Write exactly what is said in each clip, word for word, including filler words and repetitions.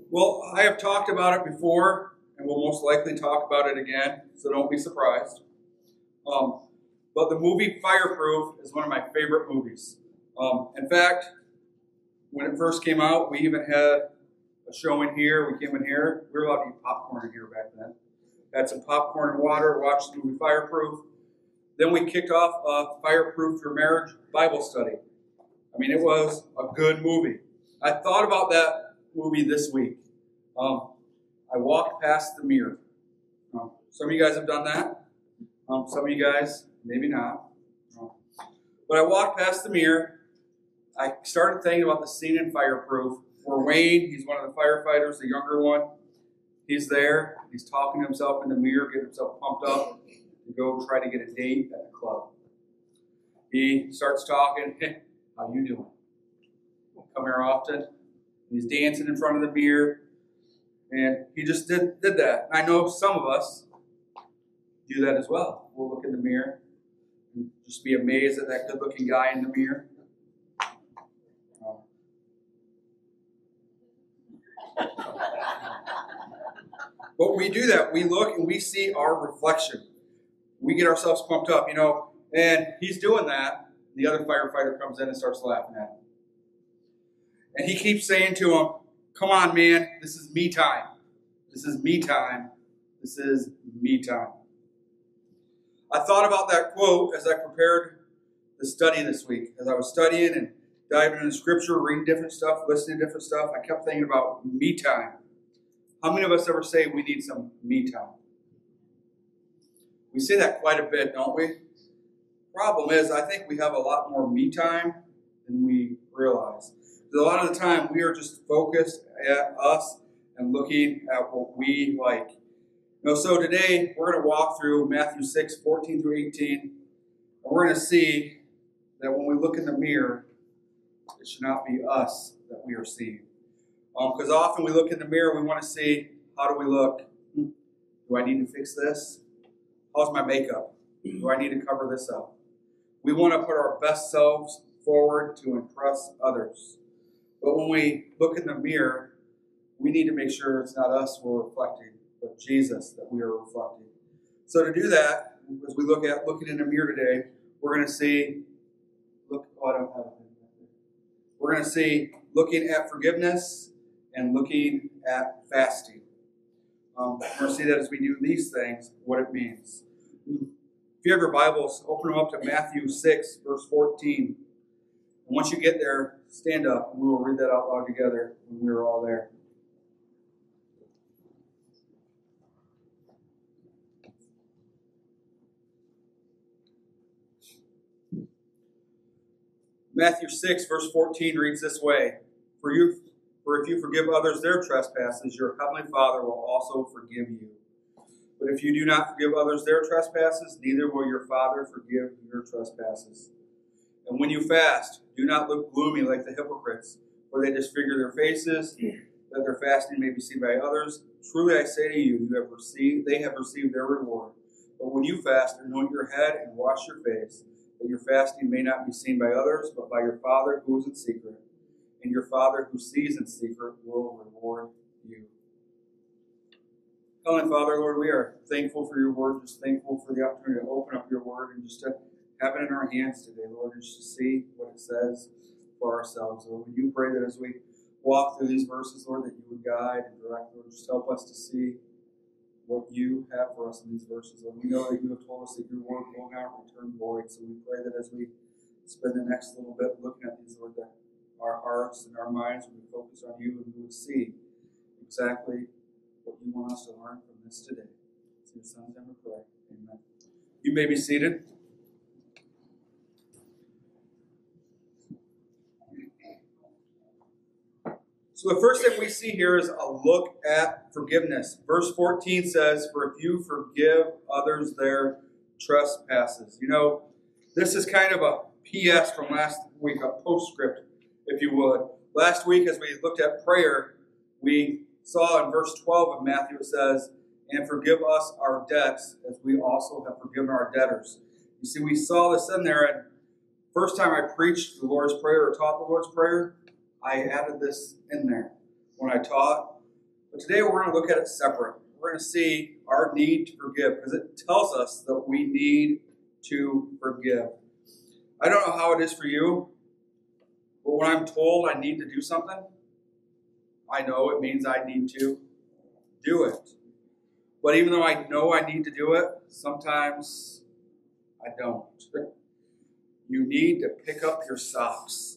Well, I have talked about it before, and will most likely talk about it again, so don't be surprised. Um, but the movie Fireproof is one of my favorite movies. Um, in fact, when it first came out, we even had a show in here. We came in here. We were allowed to eat popcorn in here back then. Had some popcorn and water, watched the movie Fireproof. Then we kicked off a Fireproof Your Marriage Bible study. I mean, it was a good movie. I thought about that movie this week. Um, I walked past the mirror. Um, some of you guys have done that. Um, some of you guys, maybe not. Um, but I walked past the mirror. I started thinking about the scene in Fireproof where Wayne, he's one of the firefighters, the younger one. He's there. He's talking to himself in the mirror, getting himself pumped up to go try to get a date at the club. He starts talking, hey, how you doing? Come here often. He's dancing in front of the mirror. And he just did, did that. I know some of us do that as well. We'll look in the mirror and just be amazed at that good-looking guy in the mirror. Um, but we do that. We look and we see our reflection. We get ourselves pumped up, you know. And he's doing that. The other firefighter comes in and starts laughing at him. And he keeps saying to him, come on, man, this is me time. This is me time. This is me time. I thought about that quote as I prepared the study this week. As I was studying and diving into Scripture, reading different stuff, listening to different stuff, I kept thinking about me time. How many of us ever say we need some me time? We say that quite a bit, don't we? Problem is, I think we have a lot more me time than we realize. A lot of the time, we are just focused at us and looking at what we like. You know, so today, we're going to walk through Matthew six, fourteen through eighteen, and we're going to see that when we look in the mirror, it should not be us that we are seeing. Because um, often we look in the mirror, we want to see, how do we look? Do I need to fix this? How's my makeup? Do I need to cover this up? We want to put our best selves forward to impress others. But when we look in the mirror, we need to make sure it's not us we're reflecting, but Jesus that we are reflecting. So to do that, as we look at looking in the mirror today, we're going to see, look, oh, I don't have it. We're going to see looking at forgiveness and looking at fasting. Um, we're going to see that as we do these things, what it means. If you have your Bibles, open them up to Matthew six, verse fourteen. And once you get there, stand up, and we will read that out loud together when we are all there. Matthew six, verse fourteen reads this way, For you, for if you forgive others their trespasses, your heavenly Father will also forgive you. But if you do not forgive others their trespasses, neither will your Father forgive your trespasses. And when you fast, do not look gloomy like the hypocrites, for they disfigure their faces, that their fasting may be seen by others. Truly I say to you, you have received, they have received their reward. But when you fast, anoint your head and wash your face, that your fasting may not be seen by others, but by your Father who is in secret. And your Father who sees in secret will reward you. Heavenly Father, Lord, we are thankful for your word, just thankful for the opportunity to open up your word and just to have it in our hands today, Lord, and just to see what it says for ourselves. Lord, we do pray that as we walk through these verses, Lord, that you would guide and direct, Lord, just help us to see what you have for us in these verses. Lord, we know that you have told us that your word will not return void, so we pray that as we spend the next little bit looking at these, Lord, that our hearts and our minds would be focused on you and we would see exactly what you want us to learn from this today. It's your son's name we pray. Amen. You may be seated. So the first thing we see here is a look at forgiveness. Verse fourteen says, For if you forgive others their trespasses. You know, this is kind of a P S from last week, a postscript, if you would. Last week, as we looked at prayer, we saw in verse twelve of Matthew, it says, And forgive us our debts, as we also have forgiven our debtors. You see, we saw this in there, and first time I preached the Lord's Prayer or taught the Lord's Prayer, I added this in there when I taught. But today we're going to look at it separate. We're going to see our need to forgive because it tells us that we need to forgive. I don't know how it is for you, but when I'm told I need to do something, I know it means I need to do it. But even though I know I need to do it, sometimes I don't. You need to pick up your socks.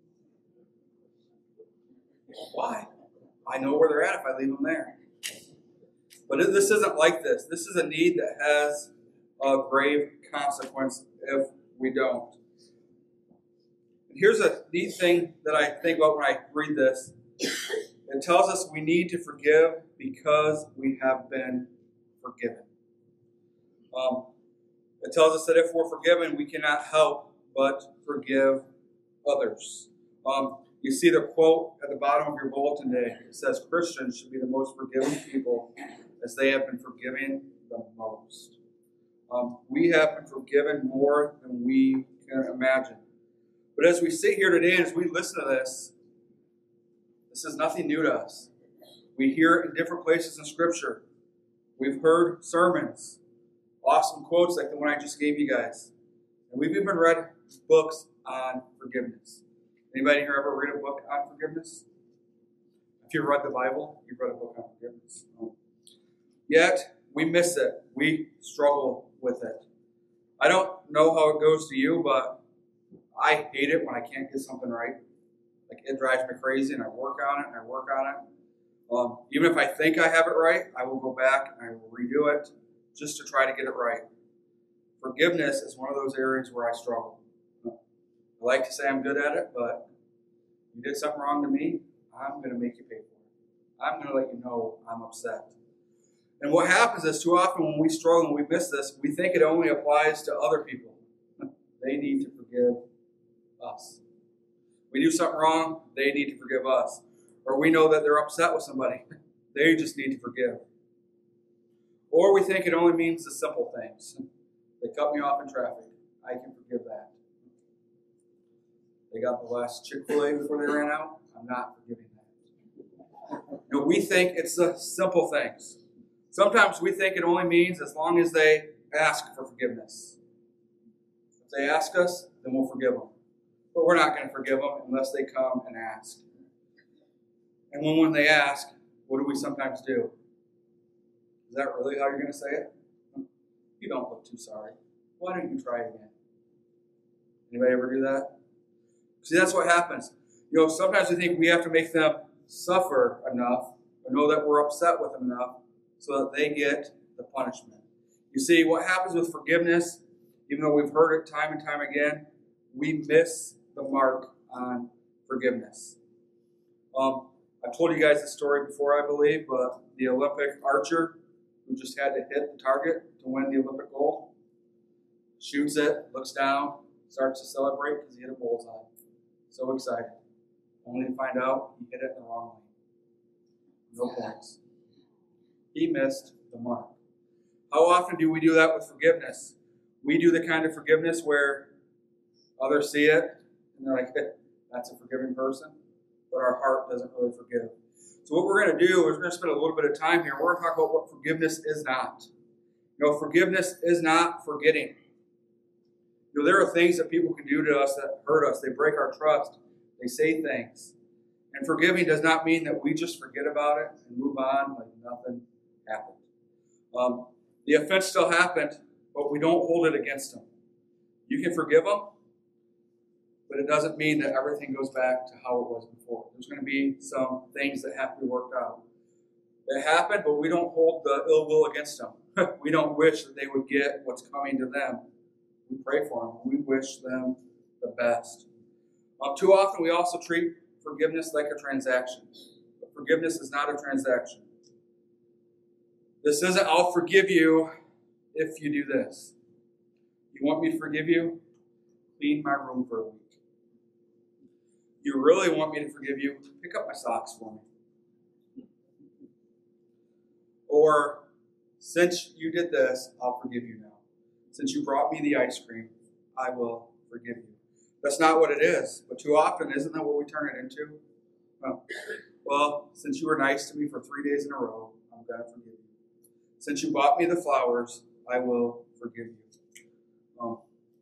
Why? I know where they're at if I leave them there. But this isn't like this. This is a need that has a grave consequence if we don't. And here's a neat thing that I think about when I read this. It tells us we need to forgive because we have been forgiven. Um, it tells us that if we're forgiven, we cannot help but forgive others. Um, you see the quote at the bottom of your bulletin today. It says, Christians should be the most forgiving people as they have been forgiven the most. Um, we have been forgiven more than we can imagine. But as we sit here today and as we listen to this, this is nothing new to us. We hear it in different places in Scripture. We've heard sermons, awesome quotes like the one I just gave you guys. And we've even read books on forgiveness. Anybody here ever read a book on forgiveness? If you've read the Bible, you've read a book on forgiveness. No. Yet, we miss it. We struggle with it. I don't know how it goes to you, but I hate it when I can't get something right. Like, it drives me crazy, and I work on it, and I work on it. Um, even if I think I have it right, I will go back and I will redo it just to try to get it right. Forgiveness is one of those areas where I struggle. I like to say I'm good at it, but you did something wrong to me, I'm going to make you pay for it. I'm going to let you know I'm upset. And what happens is too often when we struggle and we miss this, we think it only applies to other people. They need to forgive us. We do something wrong, they need to forgive us. Or we know that they're upset with somebody. They just need to forgive. Or we think it only means the simple things. They cut me off in traffic. I can forgive that. They got the last Chick-fil-A before they ran out. I'm not forgiving that. You know, we think it's the simple things. Sometimes we think it only means as long as they ask for forgiveness. If they ask us, then we'll forgive them. But we're not going to forgive them unless they come and ask. And when, when they ask, what do we sometimes do? Is that really how you're going to say it? You don't look too sorry. Why don't you try again? Anybody ever do that? See, that's what happens. You know, sometimes we think we have to make them suffer enough or know that we're upset with them enough so that they get the punishment. You see, what happens with forgiveness, even though we've heard it time and time again, we miss the mark on forgiveness. Um, I've told you guys the story before, I believe, but the Olympic archer who just had to hit the target to win the Olympic gold, shoots it, looks down, starts to celebrate because he hit a bullseye. So excited. Only to find out he hit it in the wrong way. No points. He missed the mark. How often do we do that with forgiveness? We do the kind of forgiveness where others see it and they're like, hey, that's a forgiving person, but our heart doesn't really forgive. So what we're going to do is we're going to spend a little bit of time here. We're going to talk about what forgiveness is not. You know, forgiveness is not forgetting. You know, there are things that people can do to us that hurt us. They break our trust. They say things. And forgiving does not mean that we just forget about it and move on like nothing happened. Um, the offense still happened, but we don't hold it against them. You can forgive them, but it doesn't mean that everything goes back to how it was before. There's going to be some things that have to be worked out. It happened, but we don't hold the ill will against them. We don't wish that they would get what's coming to them. We pray for them. We wish them the best. Um, too often we also treat forgiveness like a transaction. But forgiveness is not a transaction. This isn't, I'll forgive you if you do this. You want me to forgive you? Clean my room for a week. You really want me to forgive you? Pick up my socks for me. Or, since you did this, I'll forgive you now. Since you brought me the ice cream, I will forgive you. That's not what it is. But too often, isn't that what we turn it into? No. Well, since you were nice to me for three days in a row, I'm going to forgive you. Since you bought me the flowers, I will forgive you. Um,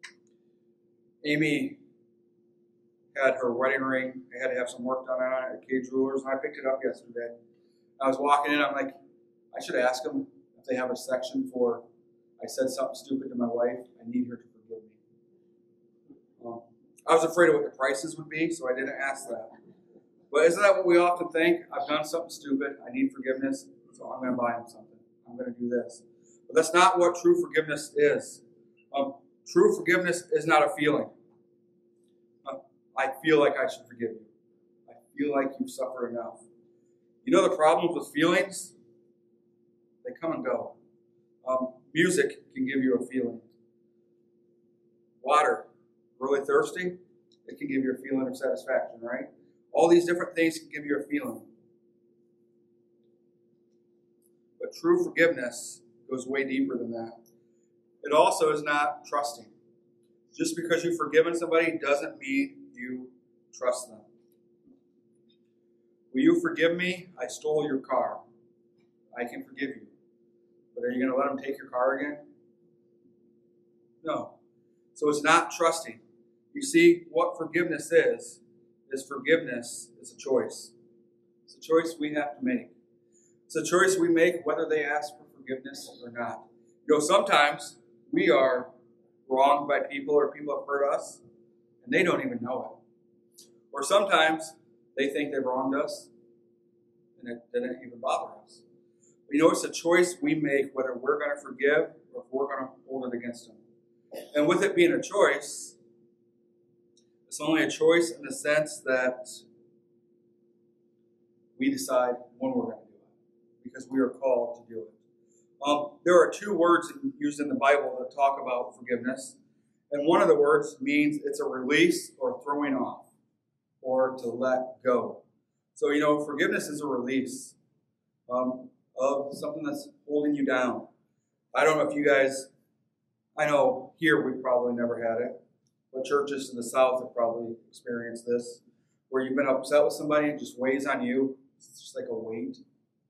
Amy had her wedding ring. I had to have some work done on it at K Jewelers, and I picked it up yesterday. I was walking in, I'm like, I should ask them if they have a section for, I said something stupid to my wife, I need her to forgive me. Um, I was afraid of what the prices would be, so I didn't ask that. But isn't that what we often think? I've done something stupid, I need forgiveness, so I'm going to buy him something. I'm going to do this. But that's not what true forgiveness is. Um, true forgiveness is not a feeling. Uh, I feel like I should forgive you. I feel like you've suffered enough. You know the problems with feelings? They come and go. Um, music can give you a feeling. Water, really thirsty, it can give you a feeling of satisfaction, right? All these different things can give you a feeling. But true forgiveness goes way deeper than that. It also is not trusting. Just because you've forgiven somebody doesn't mean you trust them. Will you forgive me? I stole your car. I can forgive you. But are you going to let them take your car again? No. So it's not trusting. You see, what forgiveness is, is forgiveness is a choice. It's a choice we have to make. It's a choice we make whether they ask for forgiveness or not. You know, sometimes we are wronged by people or people have hurt us, and they don't even know it. Or sometimes they think they've wronged us, and it didn't even bother us. But you know, it's a choice we make whether we're going to forgive or if we're going to hold it against them. And with it being a choice, it's only a choice in the sense that we decide when we're going to do it, because we are called to do it. Um, there are two words used in the Bible that talk about forgiveness, and one of the words means it's a release or throwing off, or to let go. So, you know, forgiveness is a release um, of something that's holding you down. I don't know if you guys, I know here we've probably never had it, but churches in the South have probably experienced this, where you've been upset with somebody and it just weighs on you. It's just like a weight.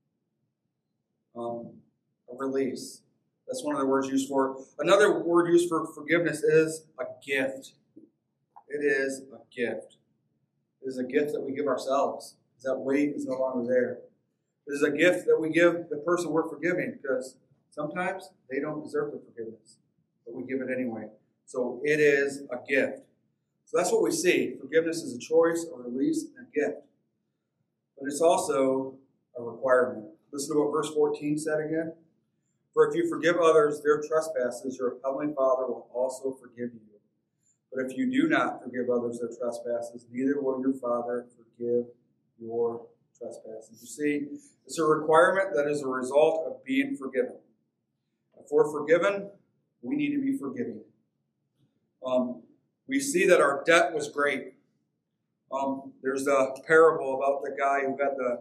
Um, a release. That's one of the words used for it. Another word used for forgiveness is a gift. It is a gift. It is a gift that we give ourselves. That weight is no longer there. It is a gift that we give the person we're forgiving, because sometimes they don't deserve the forgiveness, but we give it anyway. So it is a gift. So that's what we see. Forgiveness is a choice, a release, and a gift. But it's also a requirement. Listen to what verse fourteen said again. For if you forgive others their trespasses, your heavenly Father will also forgive you. But if you do not forgive others their trespasses, neither will your Father forgive your trespasses. You see, it's a requirement that is a result of being forgiven. If we're forgiven, we need to be forgiving. Um, we see that our debt was great. Um, there's a parable about the guy who had the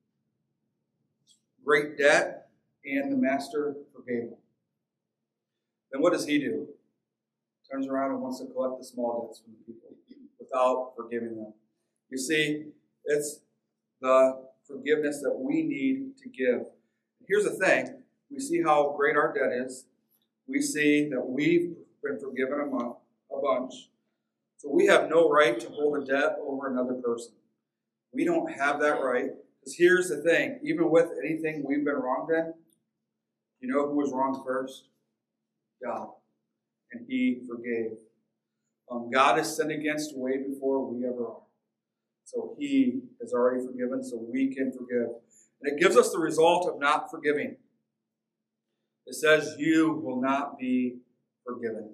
great debt and the master forgave him. Then what does he do? Turns around and wants to collect the small debts from the people without forgiving them. You see, it's the forgiveness that we need to give. Here's the thing. We see how great our debt is. We see that we've been forgiven a, month, a bunch. So we have no right to hold a debt over another person. We don't have that right. Because here's the thing. Even with anything we've been wronged in, you know who was wronged first? God. And he forgave. Um, God is sinned against way before we ever are. So he has already forgiven, so we can forgive. And it gives us the result of not forgiving. It says, you will not be forgiven.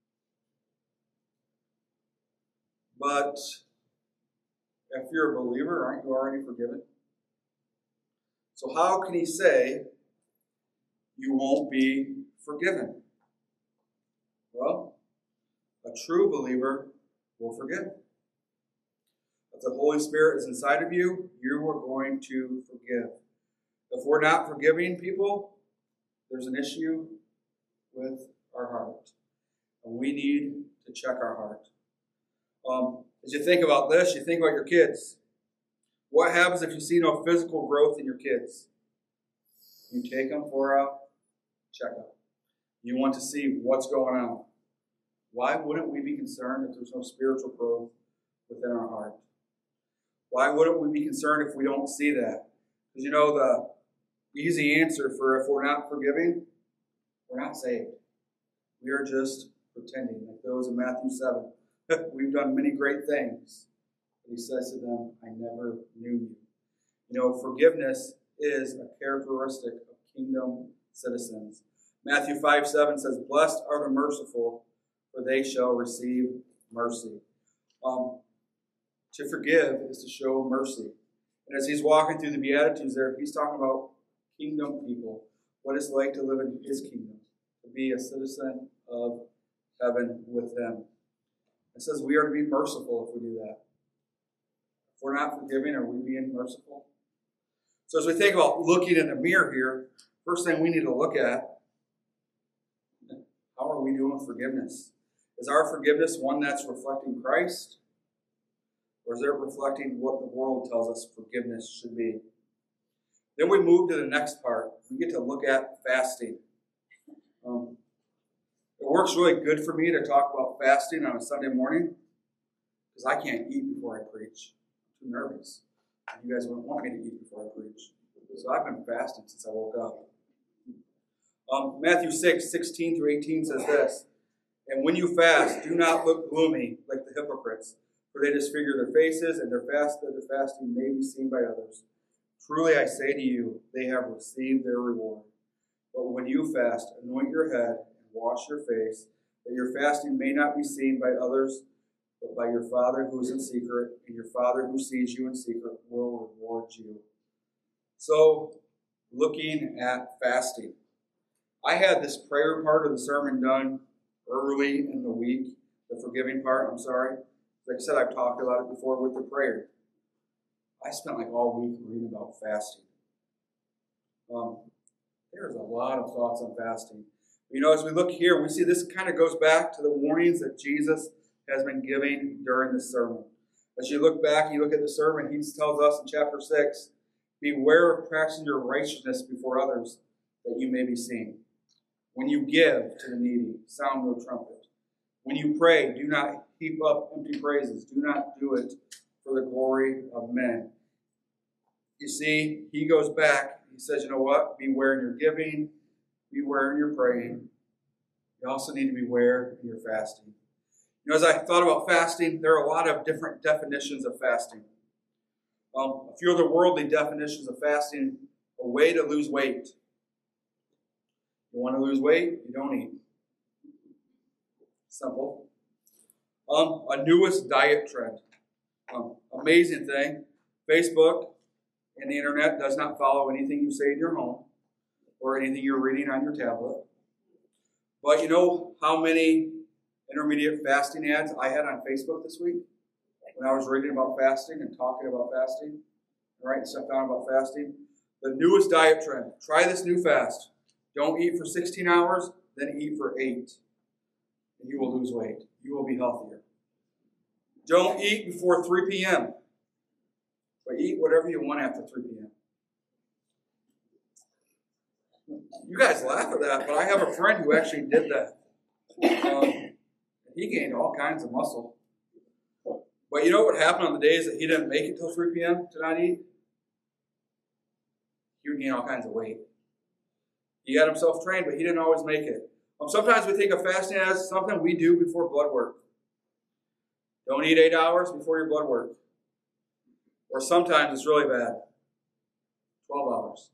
But if you're a believer, aren't you already forgiven? So how can he say you won't be forgiven? Well, a true believer will forgive. If the Holy Spirit is inside of you, you are going to forgive. If we're not forgiving people, there's an issue with our heart. And we need to check our heart. Um, as you think about this, you think about your kids. What happens if you see no physical growth in your kids? You take them for a checkup. You want to see what's going on. Why wouldn't we be concerned if there's no spiritual growth within our heart? Why wouldn't we be concerned if we don't see that? Because you know the easy answer for if we're not forgiving, we're not saved. We are just pretending, like those in Matthew seven. We've done many great things. But he says to them, I never knew you. You know, forgiveness is a characteristic of kingdom citizens. Matthew five seven says, blessed are the merciful, for they shall receive mercy. Um, to forgive is to show mercy. And as he's walking through the Beatitudes there, he's talking about kingdom people, what it's like to live in his kingdom, to be a citizen of heaven with him. It says we are to be merciful if we do that. If we're not forgiving, are we being merciful? So as we think about looking in the mirror here, first thing we need to look at, how are we doing with forgiveness? Is our forgiveness one that's reflecting Christ? Or is it reflecting what the world tells us forgiveness should be? Then we move to the next part. We get to look at fasting. Um, it works really good for me to talk about fasting on a Sunday morning because I can't eat before I preach. I'm too nervous. You guys wouldn't want me to eat before I preach. So I've been fasting since I woke up. Um, Matthew six, sixteen through eighteen says this, and when you fast, do not look gloomy like the hypocrites, for they disfigure their faces, and their fast that their fasting may be seen by others. Truly I say to you, they have received their reward. But when you fast, anoint your head and wash your face, that your fasting may not be seen by others, but by your Father who is in secret, and your Father who sees you in secret will reward you. So, looking at fasting. I had this prayer part of the sermon done early in the week, the forgiving part, I'm sorry. Like I said, I've talked about it before with the prayer. I spent like all week reading about fasting. Um, there's a lot of thoughts on fasting. You know, as we look here, we see this kind of goes back to the warnings that Jesus has been giving during this sermon. As you look back, you look at the sermon, he tells us in chapter six, beware of practicing your righteousness before others, that you may be seen. When you give to the needy, sound no trumpet. When you pray, do not heap up empty praises. Do not do it for the glory of men. You see, he goes back. He says, you know what? Beware in your giving. Beware in your praying. You also need to beware in your fasting. You know, as I thought about fasting, there are a lot of different definitions of fasting. Um, a few of the worldly definitions of fasting, a way to lose weight. You want to lose weight? You don't eat. Simple. Um, a newest diet trend. Um, amazing thing. Facebook and the internet does not follow anything you say in your home or anything you're reading on your tablet. But you know how many intermediate fasting ads I had on Facebook this week when I was reading about fasting and talking about fasting and writing stuff down about fasting? The newest diet trend. Try this new fast. Don't eat for sixteen hours, then eat for eight. And you will lose weight. You will be healthier. Don't eat before three p.m. But eat whatever you want after three p.m. You guys laugh at that, but I have a friend who actually did that. Um, he gained all kinds of muscle. But you know what happened on the days that he didn't make it till three p.m. to not eat? He would gain all kinds of weight. He got himself trained, but he didn't always make it. Um, sometimes we think of fasting as something we do before blood work. Don't eat eight hours before your blood work. Or sometimes it's really bad. twelve hours.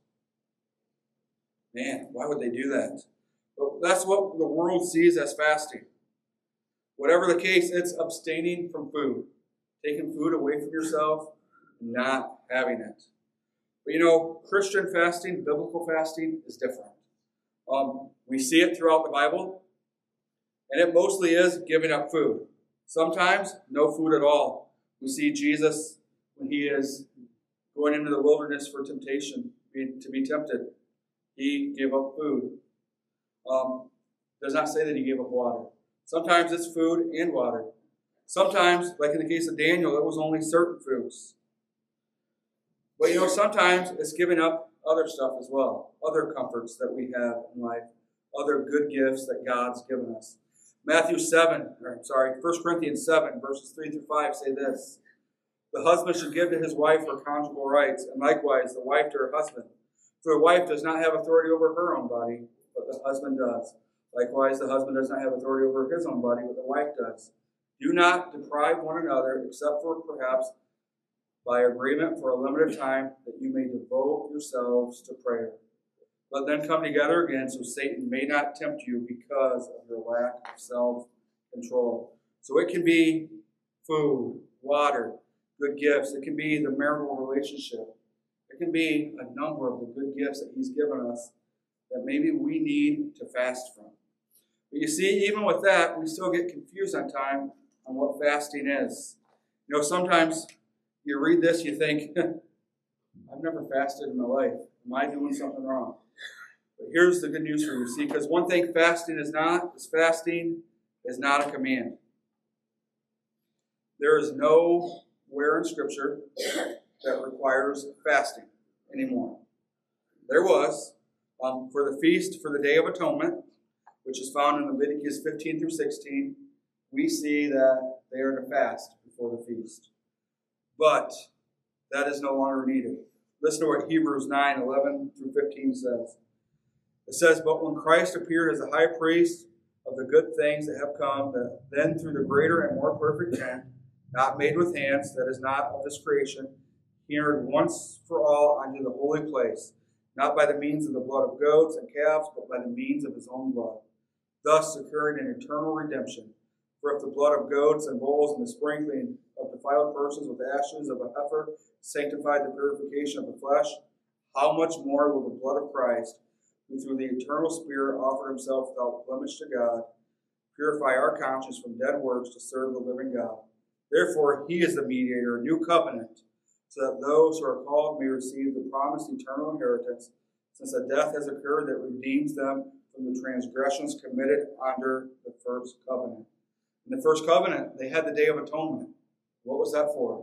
Man, why would they do that? But that's what the world sees as fasting. Whatever the case, it's abstaining from food. Taking food away from yourself and not having it. But you know, Christian fasting, biblical fasting is different. Um, we see it throughout the Bible, and it mostly is giving up food. Sometimes, no food at all. We see Jesus when he is going into the wilderness for temptation, to be tempted. He gave up food. Um, does not say that he gave up water. Sometimes it's food and water. Sometimes, like in the case of Daniel, it was only certain foods. But you know, sometimes it's giving up other stuff as well, other comforts that we have in life, other good gifts that God's given us. Matthew seven, or I'm sorry, First Corinthians seven, verses three through five say this: the husband should give to his wife her conjugal rights, and likewise the wife to her husband. For the wife does not have authority over her own body, but the husband does. Likewise, the husband does not have authority over his own body, but the wife does. Do not deprive one another, except for perhaps by agreement for a limited time, that you may devote yourselves to prayer. But then come together again, so Satan may not tempt you because of your lack of self-control. So it can be food, water, good gifts. It can be the marital relationship. It can be a number of the good gifts that he's given us that maybe we need to fast from. But you see, even with that, we still get confused on time on what fasting is. You know, sometimes you read this, you think, I've never fasted in my life. Am I doing something wrong? But here's the good news for you. See, because one thing fasting is not, is fasting is not a command. There is nowhere in Scripture that requires fasting anymore. There was, um, for the feast for the Day of Atonement, which is found in Leviticus fifteen through sixteen, we see that they are to fast before the feast. But that is no longer needed. Listen to what Hebrews nine, eleven through fifteen says. It says, but when Christ appeared as a high priest of the good things that have come, that then through the greater and more perfect tent, not made with hands, that is not of this creation, he entered once for all unto the holy place, not by the means of the blood of goats and calves, but by the means of his own blood, thus securing an eternal redemption. For if the blood of goats and bulls and the sprinkling of defiled persons with the ashes of a heifer sanctified the purification of the flesh, how much more will the blood of Christ, who through the eternal Spirit offered himself without blemish to God, purify our conscience from dead works to serve the living God? Therefore, he is the mediator, a new covenant, so that those who are called may receive the promised eternal inheritance, since a death has occurred that redeems them from the transgressions committed under the first covenant. In the first covenant, they had the Day of Atonement. What was that for?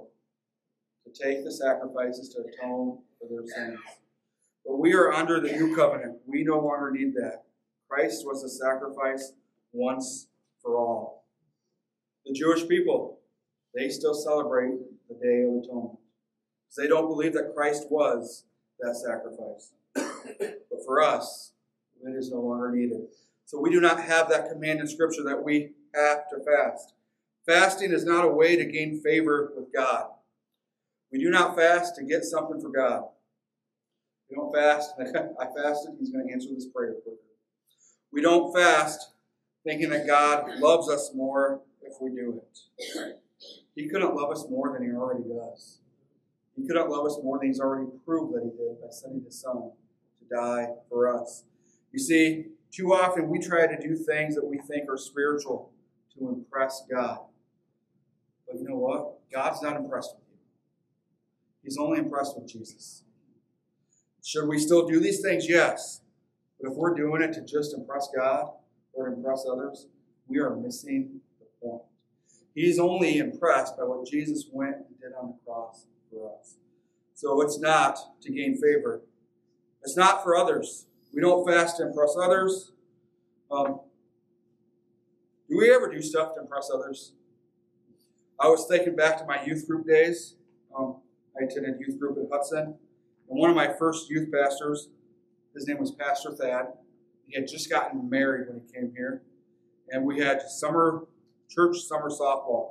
To take the sacrifices to atone for their sins. But we are under the new covenant. We no longer need that. Christ was the sacrifice once for all. The Jewish people, they still celebrate the Day of Atonement, because they don't believe that Christ was that sacrifice. But for us, it is no longer needed. So we do not have that command in Scripture that we have to fast. Fasting is not a way to gain favor with God. We do not fast to get something for God. We don't fast, I fasted, he's going to answer this prayer quicker. We don't fast thinking that God loves us more if we do it. He couldn't love us more than he already does. He couldn't love us more than he's already proved that he did by sending his son to die for us. You see, too often we try to do things that we think are spiritual to impress God. But you know what? God's not impressed with you. He's only impressed with Jesus. Should we still do these things? Yes. But if we're doing it to just impress God or to impress others, we are missing the point. He's only impressed by what Jesus went and did on the cross for us. So it's not to gain favor. It's not for others. We don't fast to impress others. Um, do we ever do stuff to impress others? I was thinking back to my youth group days. Um, I attended youth group at Hudson. And one of my first youth pastors, his name was Pastor Thad. He had just gotten married when he came here. And we had summer church summer softball.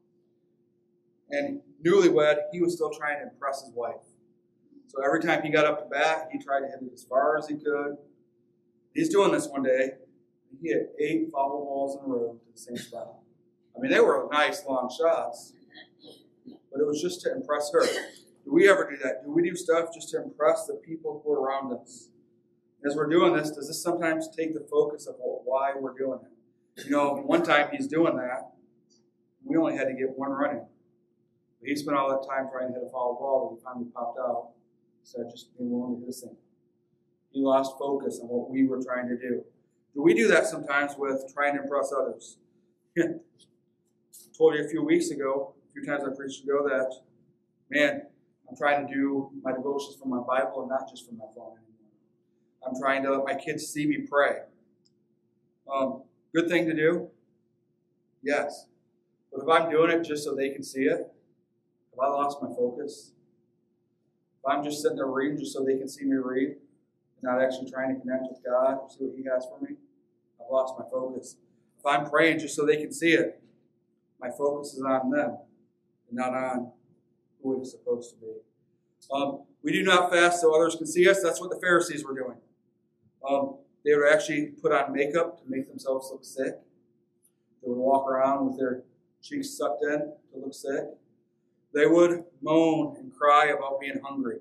And newlywed, he was still trying to impress his wife. So every time he got up to bat, he tried to hit it as far as he could. He's doing this one day. He hit eight foul balls in a row to the same spot. I mean, they were nice long shots, but it was just to impress her. Do we ever do that? Do we do stuff just to impress the people who are around us? As we're doing this, does this sometimes take the focus of why we're doing it? You know, one time he's doing that, we only had to get one run in. But he spent all that time trying to hit a foul ball that he finally popped out instead of just being willing to hit a single. He lost focus on what we were trying to do. Do we do that sometimes with trying to impress others? I told you a few weeks ago, a few times I preached ago, that, man, I'm trying to do my devotions from my Bible and not just from my phone anymore. I'm trying to let my kids see me pray. Um, good thing to do? Yes. But if I'm doing it just so they can see it, have I lost my focus? If I'm just sitting there reading just so they can see me read, and not actually trying to connect with God, see what He has for me, I've lost my focus. If I'm praying just so they can see it, my focus is on them and not on who it is supposed to be. Um, we do not fast so others can see us. That's what the Pharisees were doing. Um, they would actually put on makeup to make themselves look sick. They would walk around with their cheeks sucked in to look sick. They would moan and cry about being hungry,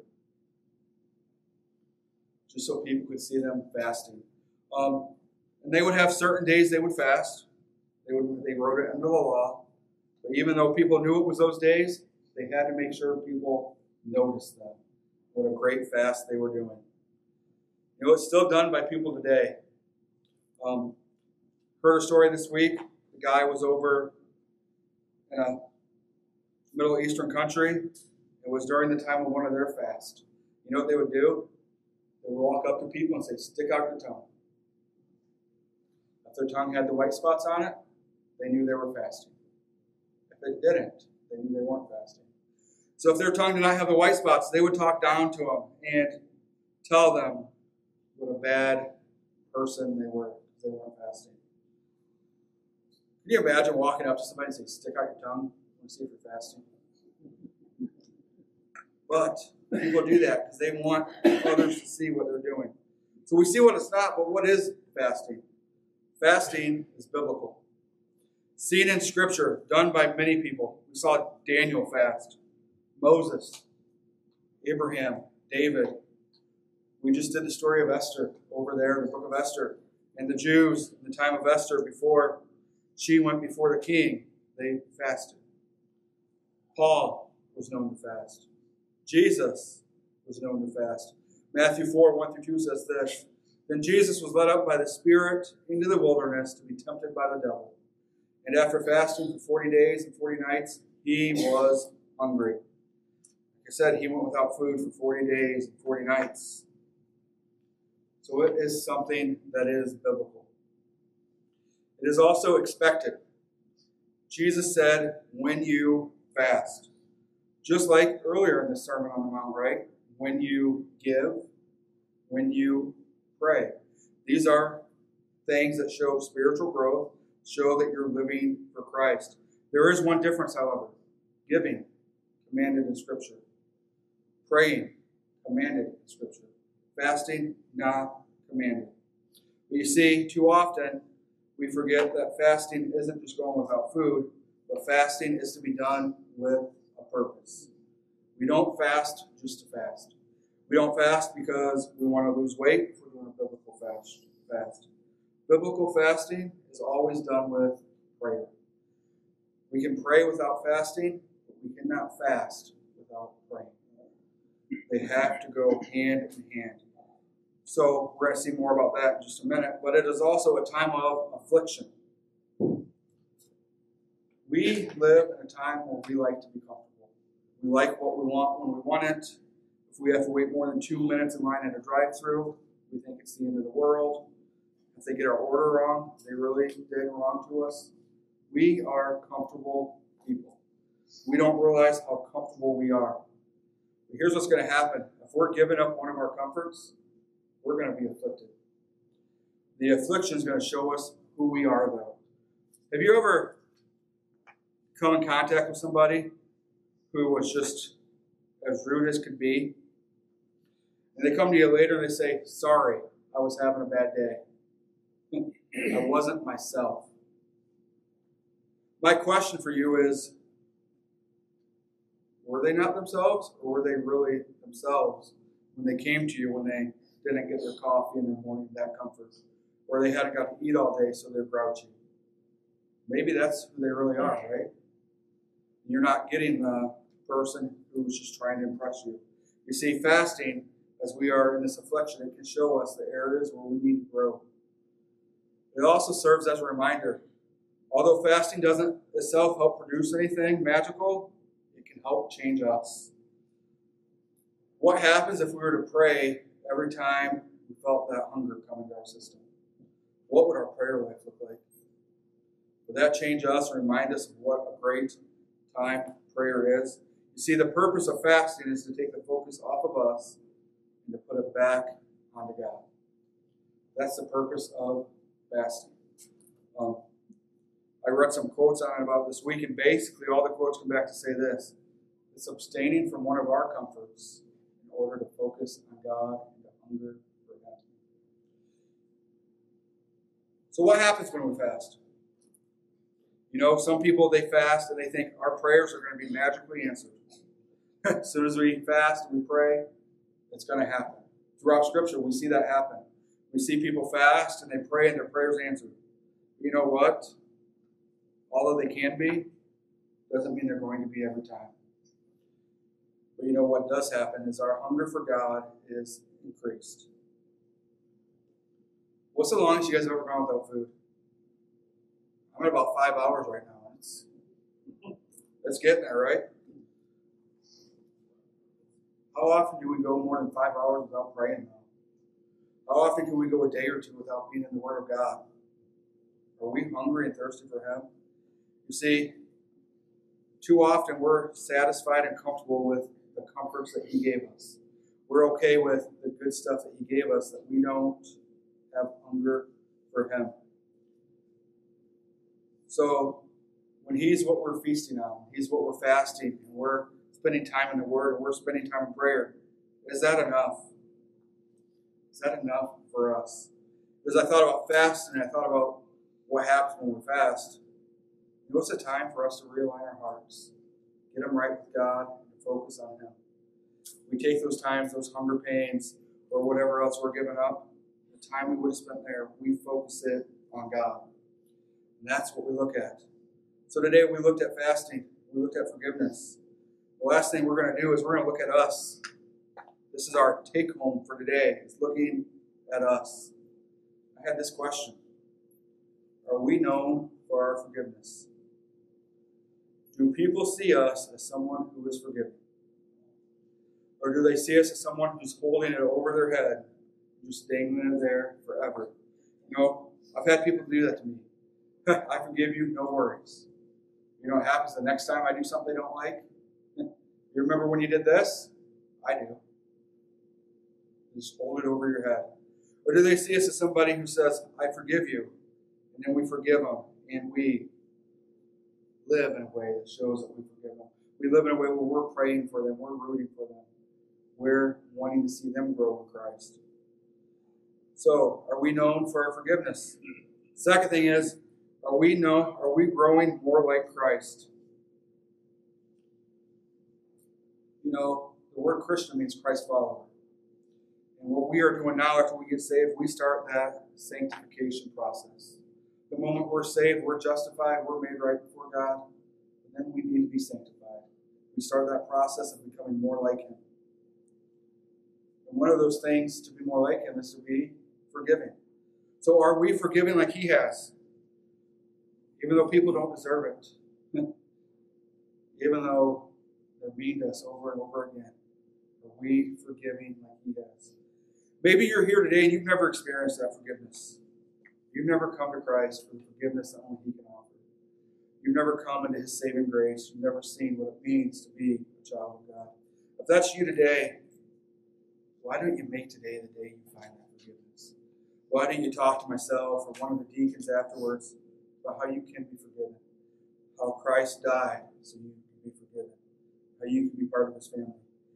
just so people could see them fasting. Um, and they would have certain days they would fast. They would they wrote it into the law. But even though people knew it was those days, they had to make sure people noticed them. What a great fast they were doing. You know, it's still done by people today. Um, heard a story this week. The guy was over in a Middle Eastern country. It was during the time of one of their fasts. You know what they would do? They would walk up to people and say, "Stick out your tongue." If their tongue had the white spots on it, they knew they were fasting. If it didn't, they knew they weren't fasting. So if their tongue did not have the white spots, they would talk down to them and tell them what a bad person they were because they weren't fasting. Can you imagine walking up to somebody and saying, "Stick out your tongue and see if you're fasting"? But people do that because they want others to see what they're doing. So we see what it's not, but what is fasting? Fasting is biblical. Seen in Scripture, done by many people. We saw Daniel fast, Moses, Abraham, David. We just did the story of Esther over there in the book of Esther. And the Jews in the time of Esther, before she went before the king, they fasted. Paul was known to fast. Jesus was known to fast. Matthew four, one through two says this: "Then Jesus was led up by the Spirit into the wilderness to be tempted by the devil. And after fasting for forty days and forty nights, he was hungry." Like I said, he went without food for forty days and forty nights. So it is something that is biblical. It is also expected. Jesus said, "When you fast." Just like earlier in the Sermon on the Mount, right? When you give, when you pray. These are things that show spiritual growth, show that you're living for Christ. There is one difference, however. Giving, commanded in Scripture. Praying, commanded in Scripture. Fasting, not commanded. But you see, too often, we forget that fasting isn't just going without food, but fasting is to be done with a purpose. We don't fast just to fast. We don't fast because we want to lose weight if we're doing a biblical fast. fast. Biblical fasting is always done with prayer. We can pray without fasting, but we cannot fast without praying. They have to go hand in hand. So we're going to see more about that in just a minute, but it is also a time of affliction. We live in a time where we like to be comfortable. We like what we want when we want it. If we have to wait more than two minutes in line at a drive-thru, we think it's the end of the world. If they get our order wrong, they really did wrong to us. We are comfortable people. We don't realize how comfortable we are. But here's what's going to happen. If we're giving up one of our comforts, we're going to be afflicted. The affliction is going to show us who we are, though. Have you ever come in contact with somebody who was just as rude as could be? And they come to you later and they say, "Sorry, I was having a bad day. I wasn't myself." My question for you is, were they not themselves, or were they really themselves when they came to you when they didn't get their coffee in the morning, that comfort, or they hadn't got to eat all day, so they're grouchy? Maybe that's who they really are, right? You're not getting the person who's just trying to impress you. You see, fasting, as we are in this affliction, it can show us the areas where we need to grow. It also serves as a reminder. Although fasting doesn't itself help produce anything magical, it can help change us. What happens if we were to pray every time we felt that hunger come into our system? What would our prayer life look like? Would that change us and remind us of what a great time prayer is? You see, the purpose of fasting is to take the focus off of us and to put it back onto God. That's the purpose of fasting. Um, I read some quotes on it about this week, and basically all the quotes come back to say this: it's abstaining from one of our comforts in order to focus on God and to hunger for Him. So what happens when we fast? You know, some people, they fast and they think our prayers are going to be magically answered. As soon as we fast and we pray, it's going to happen. Throughout Scripture, we see that happen. We see people fast and they pray and their prayers answered. You know what? Although they can be, doesn't mean they're going to be every time. But you know what does happen is our hunger for God is increased. What's the longest you guys have ever gone without food? I'm at about five hours right now. It's, it's getting there, right? How often do we go more than five hours without praying, though? How often can we go a day or two without being in the Word of God? Are we hungry and thirsty for Him? You see, too often we're satisfied and comfortable with the comforts that He gave us. We're okay with the good stuff that He gave us, that we don't have hunger for Him. So when He's what we're feasting on, He's what we're fasting, and we're spending time in the Word, and we're spending time in prayer, is that enough? Is that enough for us? Because I thought about fasting, and I thought about what happens when we fast. You know, it's a time for us to realign our hearts, get them right with God, and focus on Him. We take those times, those hunger pains, or whatever else we're giving up, the time we would have spent there, we focus it on God. And that's what we look at. So today we looked at fasting. We looked at forgiveness. The last thing we're going to do is we're going to look at us. This is our take home for today. It's looking at us. I had this question. Are we known for our forgiveness? Do people see us as someone who is forgiven? Or do they see us as someone who's holding it over their head, just dangling it there forever? You know, I've had people do that to me. I forgive you, no worries. You know what happens the next time I do something they don't like? You remember when you did this? I do. Just hold it over your head. Or do they see us as somebody who says, I forgive you, and then we forgive them, and we live in a way that shows that we forgive them. We live in a way where we're praying for them, we're rooting for them. We're wanting to see them grow in Christ. So, are we known for our forgiveness? Second thing is, are we know, are we growing more like Christ? You know, the word Christian means Christ follower. And what we are doing now after we get saved, we start that sanctification process. The moment we're saved, we're justified, we're made right before God, and then we need to be sanctified. We start that process of becoming more like Him. And one of those things to be more like Him is to be forgiving. So are we forgiving like He has? Even though people don't deserve it. Even though they're mean to us over and over again. Are we forgiving like He has? Maybe you're here today and you've never experienced that forgiveness. You've never come to Christ for the forgiveness that only He can offer. You've never come into His saving grace. You've never seen what it means to be a child of God. If that's you today, why don't you make today the day you find that forgiveness? Why don't you talk to myself or one of the deacons afterwards about how you can be forgiven, how Christ died so you can be forgiven, how you can be part of His family.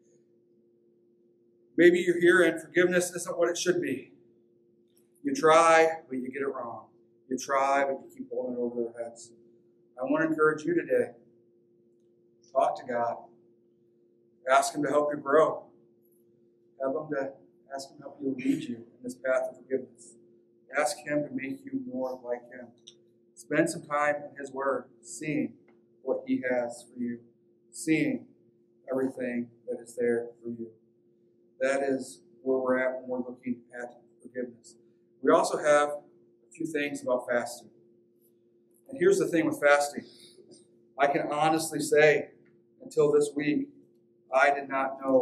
Maybe you're here and forgiveness isn't what it should be. You try, but you get it wrong. You try, but you keep holding it over their heads. I want to encourage you today. Talk to God. Ask Him to help you grow. Have Him to ask Him to help you lead you in this path of forgiveness. Ask Him to make you more like Him. Spend some time in His Word, seeing what He has for you, seeing everything that is there for you. That is where we're at when we're looking at forgiveness. We also have a few things about fasting. And here's the thing with fasting. I can honestly say, until this week, I did not know a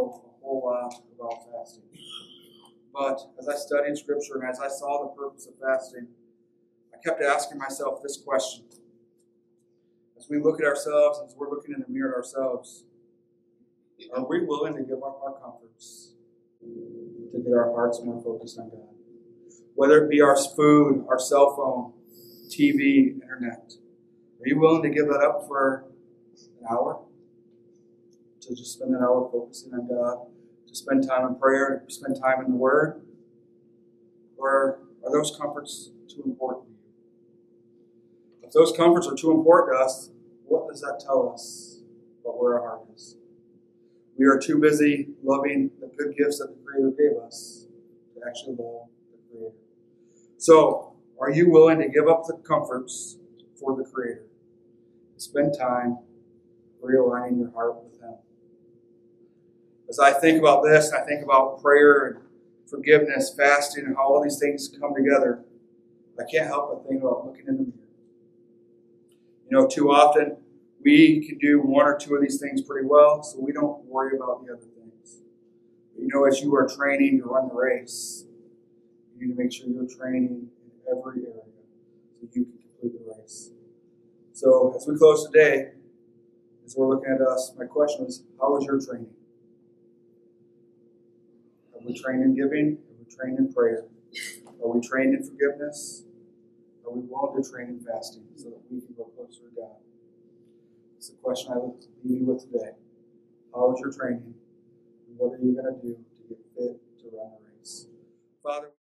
whole lot about fasting. But as I studied Scripture and as I saw the purpose of fasting, I kept asking myself this question. As we look at ourselves, as we're looking in the mirror at ourselves, are we willing to give up our comforts to get our hearts more focused on God? Whether it be our food, our cell phone, T V, internet. Are you willing to give that up for an hour? To just spend an hour focusing on God? To spend time in prayer? To spend time in the Word? Or are those comforts too important to you? If those comforts are too important to us, what does that tell us about where our heart is? We are too busy loving the good gifts that the Creator gave us to actually love the Creator. So, are you willing to give up the comforts for the Creator? Spend time realigning your heart with Him. As I think about this, I think about prayer and forgiveness, fasting, and how all these things come together, I can't help but think about looking in the mirror. You know, too often we can do one or two of these things pretty well, so we don't worry about the other things. But you know, as you are training to run the race, you need to make sure you're training in every area so you can complete the race. So as we close today, as we're looking at us, my question is, how is your training? Are we trained in giving? Are we trained in prayer? Are we trained in forgiveness? Are we willing to train in fasting so that we can go closer to God? It's the question I will leave you with today. How is your training? And what are you going to do to get fit to run the race? Father,